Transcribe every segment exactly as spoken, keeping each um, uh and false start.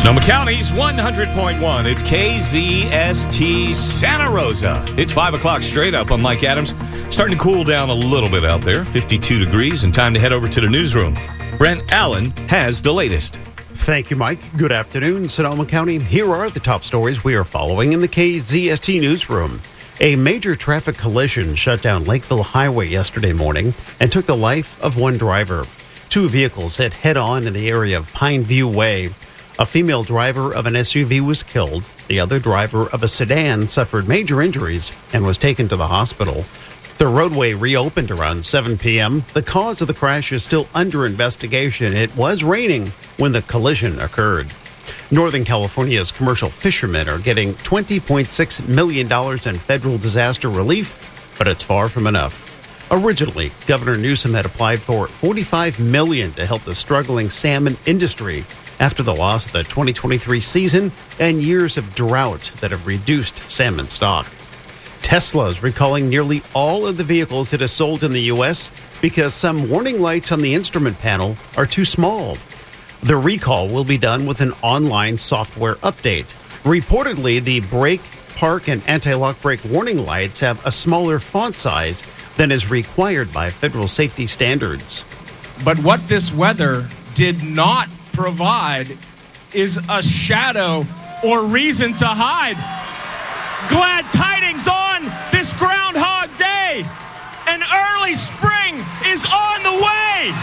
Sonoma County's one hundred point one. It's K Z S T Santa Rosa. It's five o'clock straight up. I'm Mike Adams. Starting to cool down a little bit out there, fifty-two degrees, and time to head over to the newsroom. Brent Allen has the latest. Thank you, Mike. Good afternoon, Sonoma County. Here are the top stories we are following in the K Z S T newsroom. A major traffic collision shut down Lakeville Highway yesterday morning and took the life of one driver. Two vehicles hit head-on in the area of Pine View Way. A female driver of an S U V was killed. The other driver of a sedan suffered major injuries and was taken to the hospital. The roadway reopened around seven p.m. The cause of the crash is still under investigation. It was raining when the collision occurred. Northern California's commercial fishermen are getting twenty point six million dollars in federal disaster relief, but it's far from enough. Originally, Governor Newsom had applied for forty-five million dollars to help the struggling salmon industry after the loss of the twenty twenty-three season and years of drought that have reduced salmon stock. Tesla is recalling nearly all of the vehicles it has sold in the U S because some warning lights on the instrument panel are too small. The recall will be done with an online software update. Reportedly, the brake, park, and anti-lock brake warning lights have a smaller font size than is required by federal safety standards. But what this weather did not provide is a shadow or reason to hide. Glad tidings on this Groundhog Day. An early spring is on the way.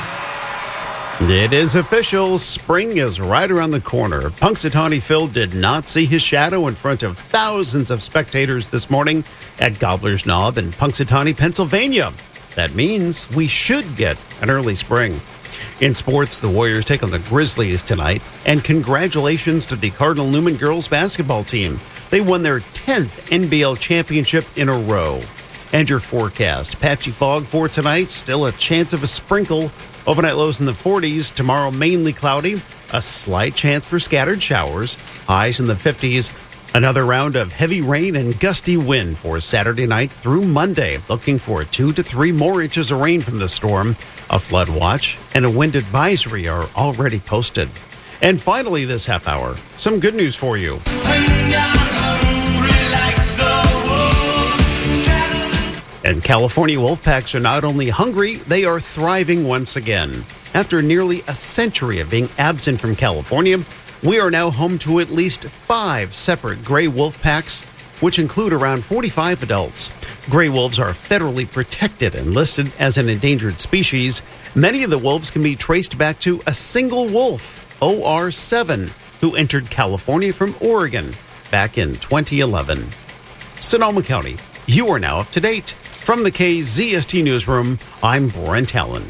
It is official. Spring is right around the corner. Punxsutawney Phil did not see his shadow in front of thousands of spectators this morning at Gobbler's Knob in Punxsutawney, Pennsylvania. That means we should get an early spring. In sports, the Warriors take on the Grizzlies tonight, and congratulations to the Cardinal Newman girls basketball team. They won their tenth N B L championship in a row. And your forecast, patchy fog for tonight, still a chance of a sprinkle. Overnight lows in the forties, tomorrow mainly cloudy, a slight chance for scattered showers, highs in the fifties. Another round of heavy rain and gusty wind for Saturday night through Monday. Looking for two to three more inches of rain from the storm. A flood watch and a wind advisory are already posted. And finally this half hour, some good news for you. And California wolf packs are not only hungry, they are thriving once again. After nearly a century of being absent from California, we are now home to at least five separate gray wolf packs, which include around forty-five adults. Gray wolves are federally protected and listed as an endangered species. Many of the wolves can be traced back to a single wolf, O R seven, who entered California from Oregon back in twenty eleven. Sonoma County, you are now up to date. From the K Z S T Newsroom, I'm Brent Allen.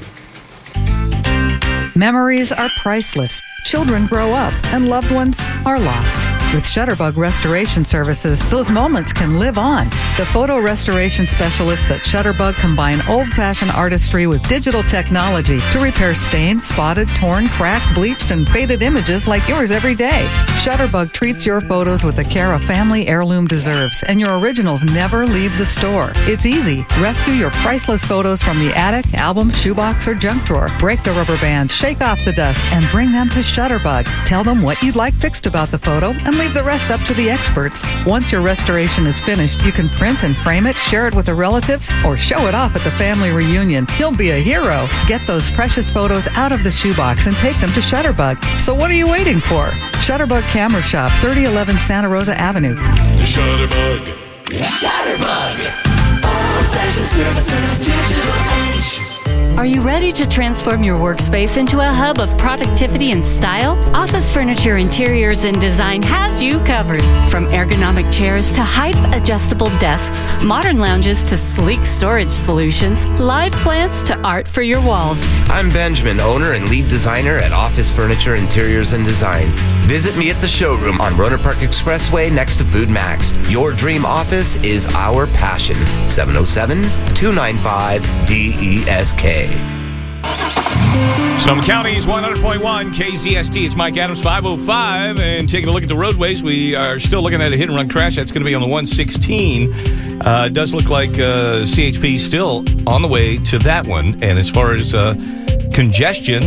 Memories are priceless. Children grow up and loved ones are lost. With Shutterbug Restoration Services, those moments can live on. The photo restoration specialists at Shutterbug combine old-fashioned artistry with digital technology to repair stained, spotted, torn, cracked, bleached, and faded images like yours every day. Shutterbug treats your photos with the care a family heirloom deserves, and your originals never leave the store. It's easy. Rescue your priceless photos from the attic, album, shoebox, or junk drawer. Break the rubber bands, shake off the dust, and bring them to Shutterbug. Tell them what you'd like fixed about the photo and leave the rest up to the experts. Once your restoration is finished, you can print and frame it, share it with the relatives, or show it off at the family reunion. You'll be a hero. Get those precious photos out of the shoebox and take them to Shutterbug. So what are you waiting for? Shutterbug Camera Shop, thirty eleven Santa Rosa Avenue. Shutterbug. Shutterbug. Old-fashioned service in a digital age. Are you ready to transform your workspace into a hub of productivity and style? Office Furniture Interiors and Design has you covered. From ergonomic chairs to height-adjustable desks, modern lounges to sleek storage solutions, live plants to art for your walls. I'm Benjamin, owner and lead designer at Office Furniture Interiors and Design. Visit me at the showroom on Rohnert Park Expressway next to Food Max. Your dream office is our passion. seven oh seven, two nine five, D E S K. Sonoma County's one hundred point one K Z S T. It's Mike Adams, five oh five. And taking a look at the roadways, we are still looking at a hit-and-run crash. That's going to be on the one sixteen. Uh, it does look like uh, C H P still on the way to that one. And as far as uh, congestion,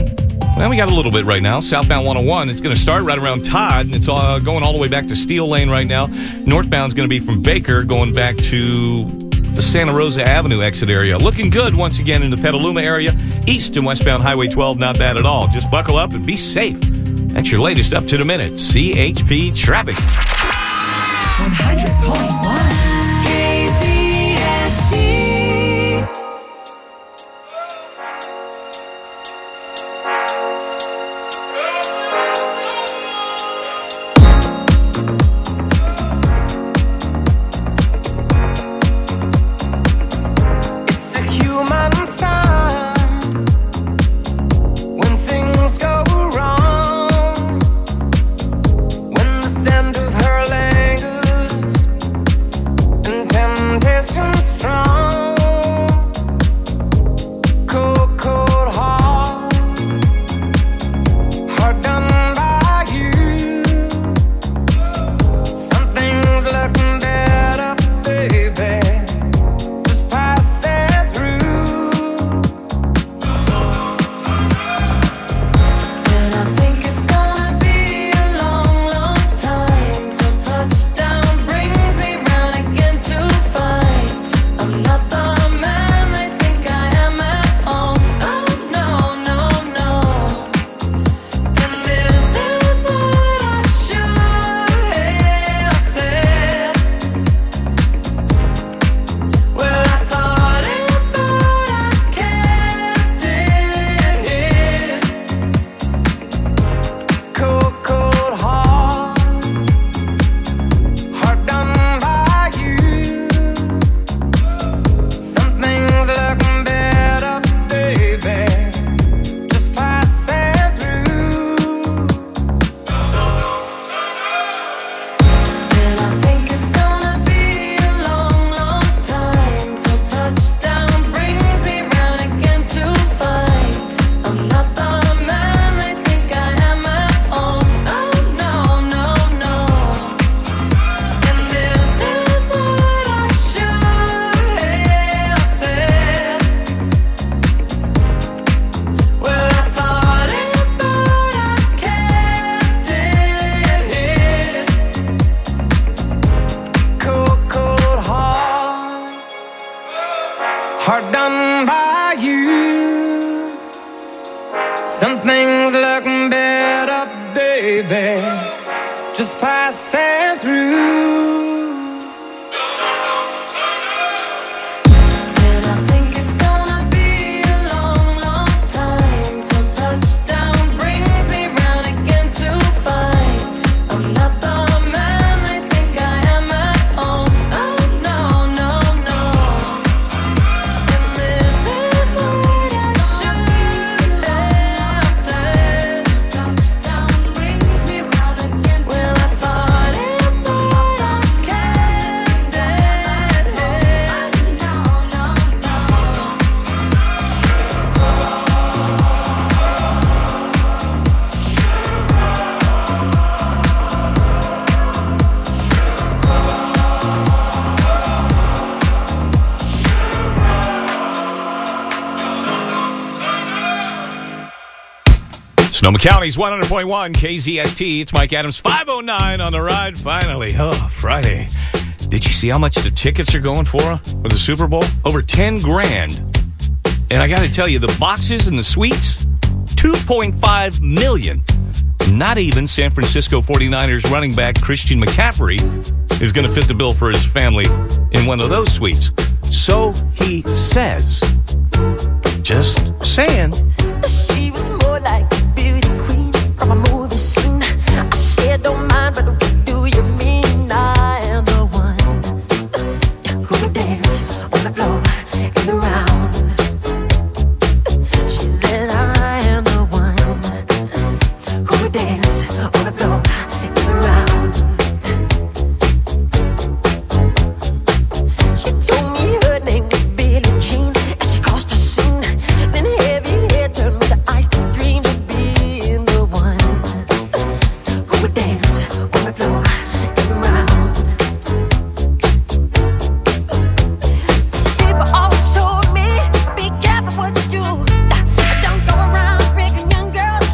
Well, we got a little bit right now. Southbound one oh one, it's going to start right around Todd, and it's uh, going all the way back to Steel Lane right now. Northbound's going to be from Baker going back to the Santa Rosa Avenue exit area. Looking good once again in the Petaluma area. East and westbound Highway twelve, not bad at all. Just buckle up and be safe. That's your latest up to the minute C H P traffic. one hundred point one K Z S T. Hard done by you. Some things look better, baby, just passing through. Sonoma County's one hundred point one K Z S T. It's Mike Adams, five oh nine on the ride. Finally, oh, Friday. Did you see how much the tickets are going for for the Super Bowl? Over ten grand. And I got to tell you, the boxes and the suites, two point five million. Not even San Francisco forty-niners running back Christian McCaffrey is going to fit the bill for his family in one of those suites. So he says. Just saying. She was more like a beauty queen from a movie scene. I said, don't mind, but what do you mean? I am the one who would dance on the floor in the round. She said, I am the one who would dance on the floor in the round. She told me her name was Billie Jean, and she caused a scene. Then heavy hair turned with the ice dream of being the one who would dance on the floor and around. People always told me, be careful what you do. Don't go around breaking young girls'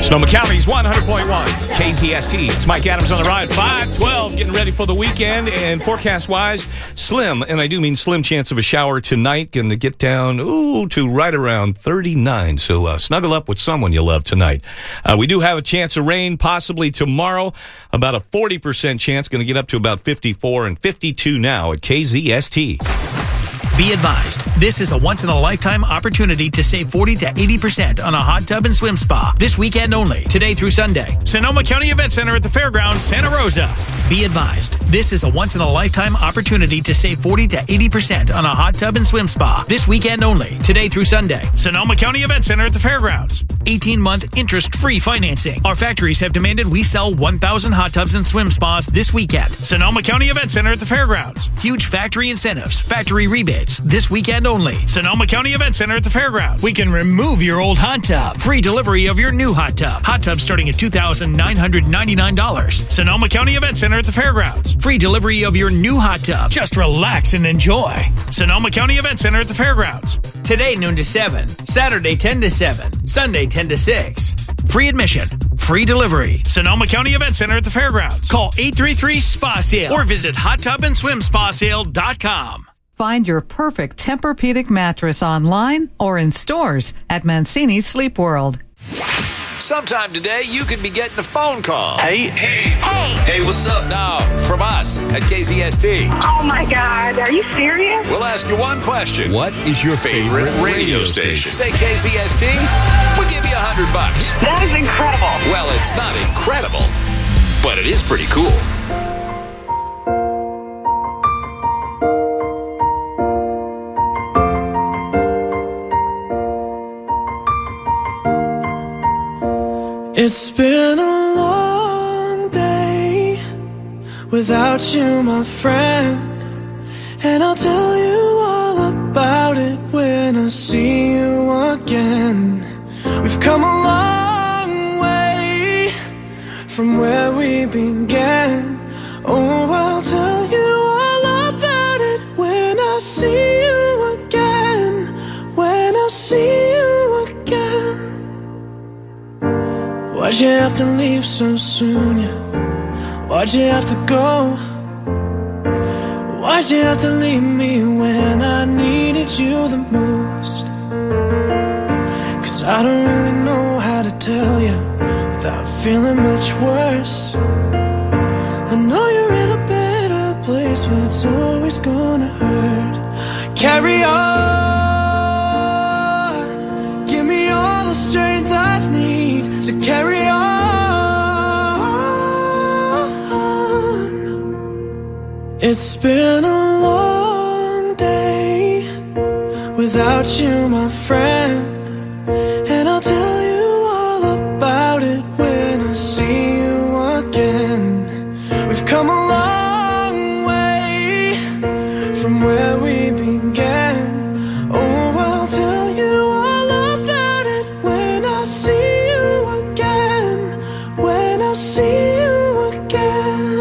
Sonoma County's one hundred point one K Z S T. It's Mike Adams on the ride. five twelve, getting ready for the weekend. And forecast-wise, slim, and I do mean slim chance of a shower tonight. Going to get down, ooh, to right around thirty-nine. So uh, snuggle up with someone you love tonight. Uh, we do have a chance of rain possibly tomorrow. About a forty percent chance. Going to get up to about fifty-four and fifty-two now at K Z S T. Be advised, this is a once-in-a-lifetime opportunity to save forty to eighty percent on a hot tub and swim spa this weekend only, today through Sunday. Sonoma County Event Center at the Fairgrounds, Santa Rosa. Be advised, this is a once-in-a-lifetime opportunity to save forty to eighty percent on a hot tub and swim spa this weekend only, today through Sunday. Sonoma County Event Center at the Fairgrounds. eighteen-month interest-free financing. Our factories have demanded we sell one thousand hot tubs and swim spas this weekend. Sonoma County Event Center at the Fairgrounds. Huge factory incentives, factory rebates. This weekend only. Sonoma County Event Center at the Fairgrounds. We can remove your old hot tub. Free delivery of your new hot tub. Hot tub starting at two thousand nine hundred ninety-nine dollars. Sonoma County Event Center at the Fairgrounds. Free delivery of your new hot tub. Just relax and enjoy. Sonoma County Event Center at the Fairgrounds. Today noon to seven. Saturday ten to seven. Sunday ten to six. Free admission. Free delivery. Sonoma County Event Center at the Fairgrounds. Call eight three three S P A Sale or visit hot tub and swim spa sale dot com. Find your perfect Tempur-Pedic mattress online or in stores at Mancini's Sleep World. Sometime today, you could be getting a phone call. Hey. Hey. Hey. Hey, what's up? Now, from us at K Z S T. Oh, my God. Are you serious? We'll ask you one question. What is your favorite radio station? Say K Z S T, we'll give you a hundred bucks. That is incredible. Well, it's not incredible, but it is pretty cool. It's been a long day without you, my friend, and I'll tell you all about it when I see you again. We've come a long way from where we began. Oh, I'll tell you all about it when I see you again, when I see you again. Why'd you have to leave so soon, yeah? Why'd you have to go? Why'd you have to leave me when I needed you the most? Cause I don't really know how to tell you without feeling much worse. I know you're in a better place, but it's always gonna hurt. Carry on, give me all the strength I need to carry on. It's been a long day without you, my friend, and I'll tell you all about it when I see you again. We've come a long way from where we began. Oh, I'll tell you all about it when I see you again, when I see you again.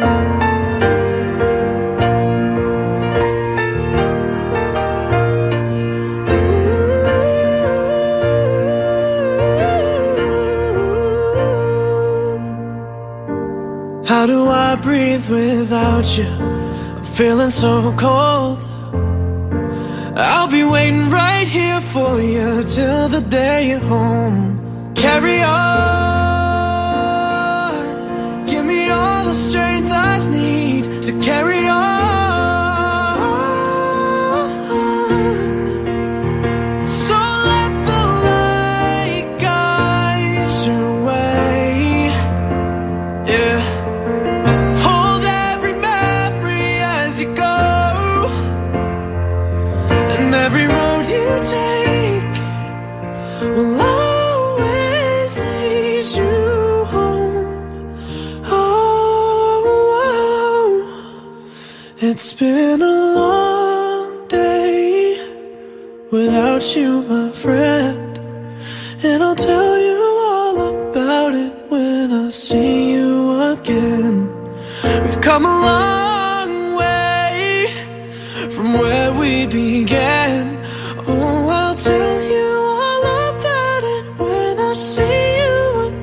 How do I breathe without you? I'm feeling so cold. I'll be waiting right here for you till the day you're home. Carry on, give me all the strength I need to carry on. So let the light guide your way, yeah. Hold every memory as you go, and every road you take will always lead you home. Oh, oh. It's been a long day without you, my friend, and I'll tell you all about it when I see you again. We've come a long way from where we began. Oh, I'll tell you all about it when I see you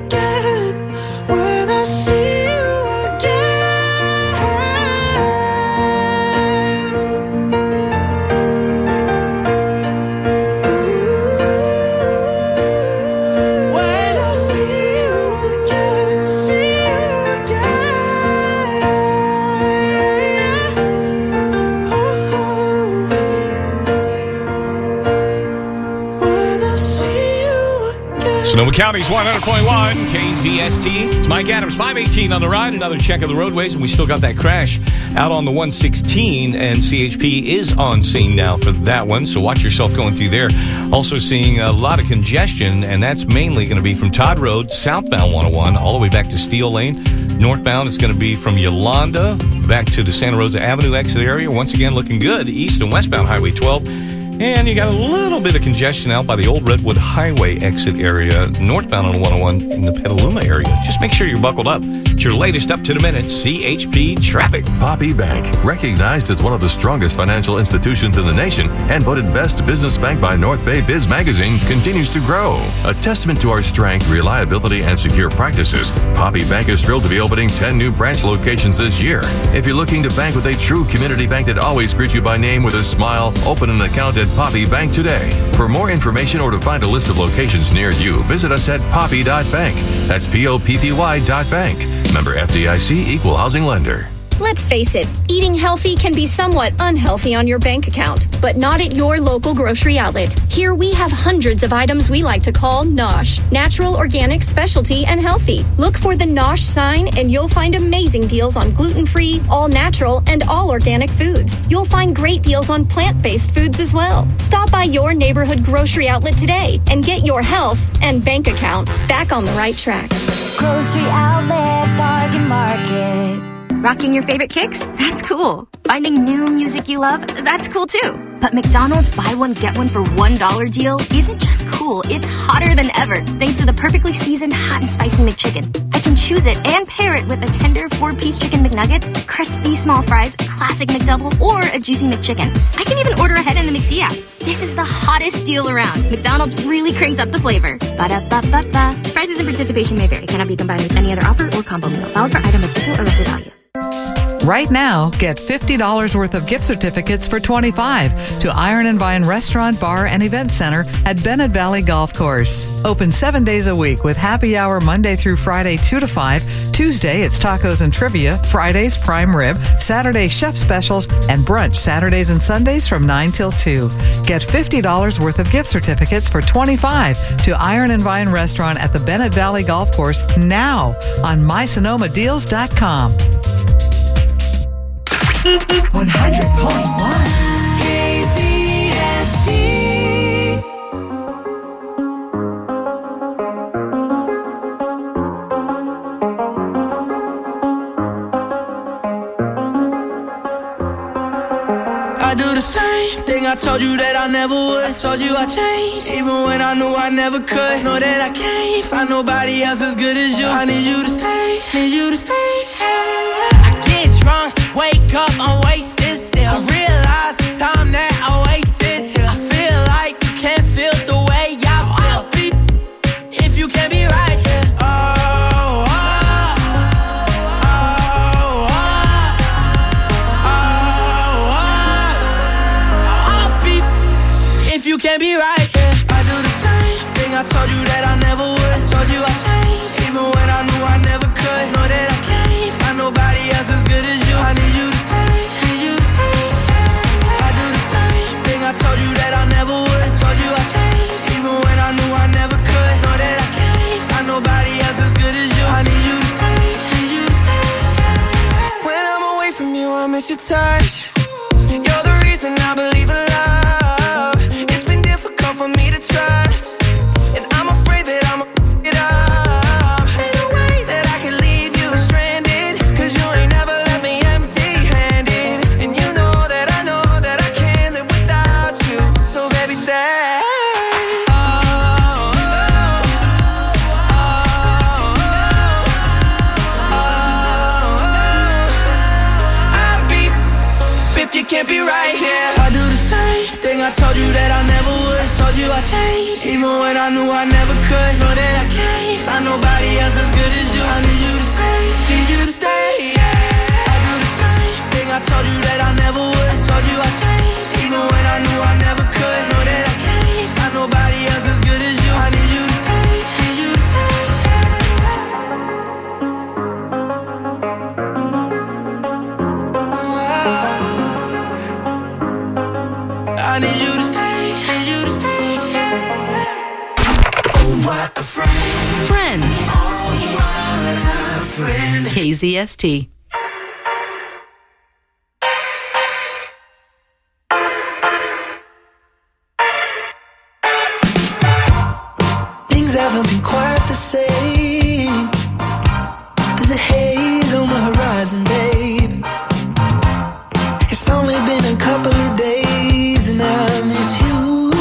Sonoma County's one hundred point one K Z S T. It's Mike Adams, five eighteen on the ride. Another check of the roadways, and we still got that crash out on the one sixteen, and C H P is on scene now for that one, so watch yourself going through there. Also seeing a lot of congestion, and that's mainly going to be from Todd Road, southbound one oh one, all the way back to Steel Lane. Northbound is going to be from Yolanda back to the Santa Rosa Avenue exit area. Once again, looking good. East and westbound Highway twelve. And you got a little bit of congestion out by the old Redwood Highway exit area, northbound on one oh one in the Petaluma area. Just make sure you're buckled up. It's your latest up-to-the-minute C H P traffic. Poppy Bank, recognized as one of the strongest financial institutions in the nation and voted best business bank by North Bay Biz Magazine, continues to grow. A testament to our strength, reliability, and secure practices, Poppy Bank is thrilled to be opening ten new branch locations this year. If you're looking to bank with a true community bank that always greets you by name with a smile, open an account at Poppy Bank today. For more information or to find a list of locations near you, visit us at poppy dot bank. That's P O P P Y dot bank. Member F D I C, Equal Housing Lender. Let's face it, eating healthy can be somewhat unhealthy on your bank account, but not at your local grocery outlet. Here we have hundreds of items we like to call NOSH, natural, organic, specialty, and healthy. Look for the NOSH sign and you'll find amazing deals on gluten-free, all-natural, and all-organic foods. You'll find great deals on plant-based foods as well. Stop by your neighborhood grocery outlet today and get your health and bank account back on the right track. Grocery Outlet Bargain Market. Rocking your favorite kicks? That's cool. Finding new music you love? That's cool too. But McDonald's buy one get one for one dollar deal isn't just cool, it's hotter than ever thanks to the perfectly seasoned hot and spicy McChicken. I can choose it and pair it with a tender four-piece chicken McNugget, crispy small fries, classic McDouble, or a juicy McChicken. I can even order ahead in the McD app. This is the hottest deal around. McDonald's really cranked up the flavor. Ba-da-ba-ba-ba. Prices and participation may vary. Cannot be combined with any other offer or combo meal. Valid for item of equal or lesser value. Right now, get fifty dollars worth of gift certificates for twenty-five dollars to Iron and Vine Restaurant, Bar, and Event Center at Bennett Valley Golf Course. Open seven days a week with happy hour Monday through Friday, two to five. Tuesday, it's tacos and trivia. Fridays, prime rib. Saturday, chef specials. And brunch Saturdays and Sundays from nine till two. Get fifty dollars worth of gift certificates for twenty-five dollars to Iron and Vine Restaurant at the Bennett Valley Golf Course now on my sonoma deals dot com. one hundred point one K Z S T. I do the same thing I told you that I never would. I told you I changed, even when I knew I never could. Know that I can't find nobody else as good as you. I need you to stay, need you to stay. I get drunk, wake up, I'm wasted still. I realize the time that I wasted here. I feel like you can't feel the way I feel. I'll be if you can't be right here. Oh, oh, oh, oh, oh, oh. I'll be if you can't be right here. I do the same thing I told you that I never would. I told you I changed, even when I knew I never could. Know that I can't find nobody else as good as you. I need you to stay, need you to stay. I do the same thing I told you that I never would. I told you I changed, even when I knew I never could. Know that I can't find nobody else as good as you. I need you to stay, need you to stay. When I'm away from you, I miss your touch. You're the reason I believe in love. It's been difficult for me to trust, and I'm afraid that I'm a it up. Ain't no way that I can leave you stranded, 'cause you ain't never left me empty-handed. And you know that I know that I can't live without you. So baby, stay. Oh, oh, oh, oh, oh. I'll be if you can't be right here. I do the same thing I told you that I never would. I told you I changed, even when I knew I never could. Know that I can't find nobody else as good as you. I need you to stay, need you to stay. Yeah. I do the same thing I told you that I never would. I told you I changed, even when I knew I never could. Know that I can't find nobody else as good as you. I need you to stay, need you to stay. I need you to stay, need you to stay. Rock Friends. K Z S T. Things haven't been quite the same. There's a haze on the horizon, babe. It's only been a couple of days and I miss you.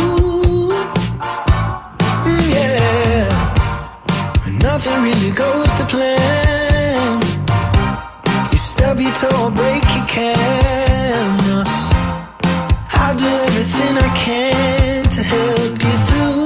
Mm, yeah. Nothing really goes to plan. You stub your toe or break your can. I'll do everything I can to help you through.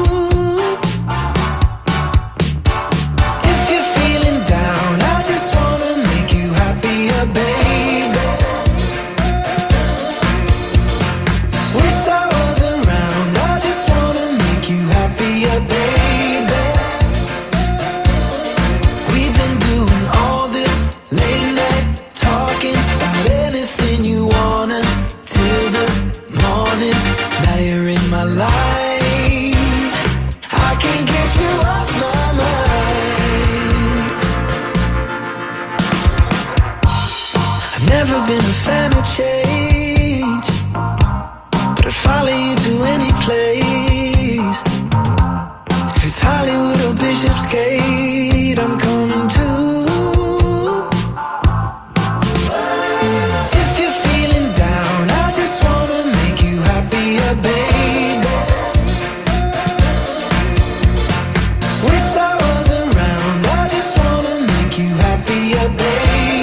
Never been a fan of change, but I'd follow you to any place. If it's Hollywood or Bishopsgate, I'm coming too. If you're feeling down, I just wanna make you happier, baby. Wish I was around, I just wanna make you happier, baby.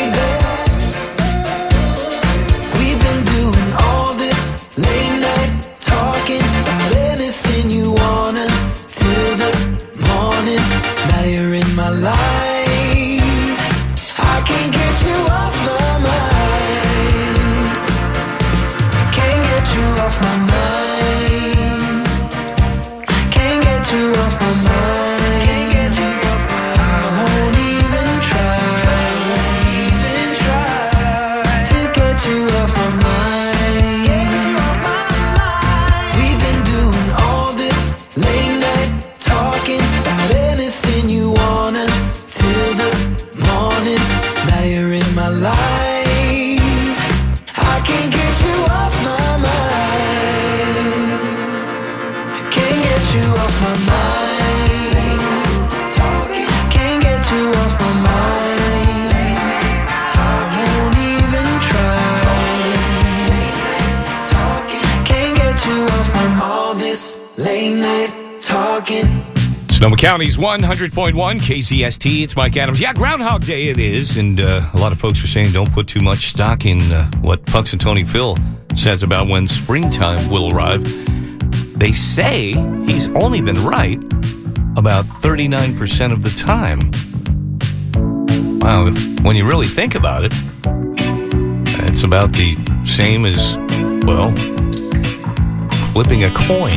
Sonoma County's one hundred point one K Z S T. It's Mike Adams. Yeah, Groundhog Day it is, and uh, a lot of folks are saying don't put too much stock in uh, what Punxsutawney Phil says about when springtime will arrive. They say he's only been right about thirty-nine percent of the time. Wow, when you really think about it, it's about the same as, well, flipping a coin.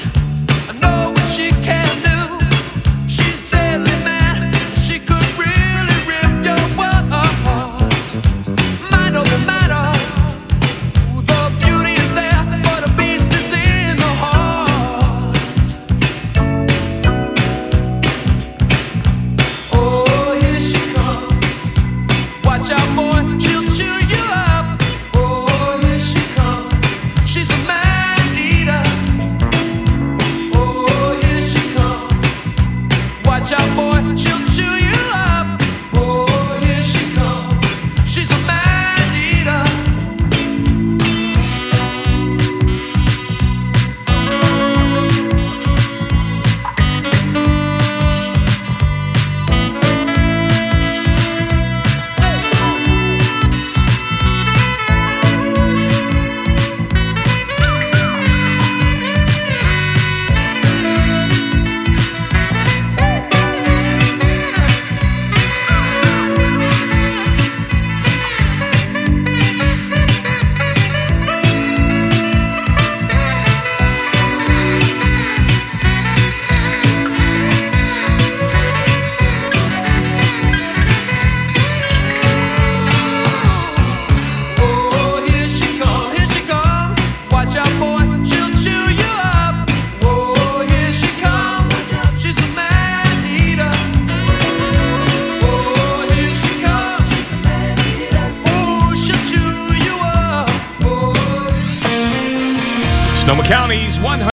She can do. She's deadly mad. She could really Sonoma County's one